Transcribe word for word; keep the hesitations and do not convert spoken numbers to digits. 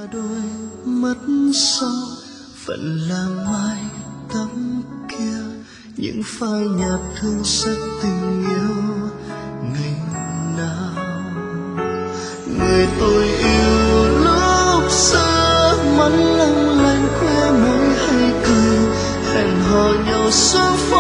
đôi mắt sau vẫn là mái tóc kia, những phai nhạt thương sắc tình yêu ngày nào. Người tôi yêu lúc xưa mắt long lanh khoe môi hay cười, hẹn hò nhau xuống phố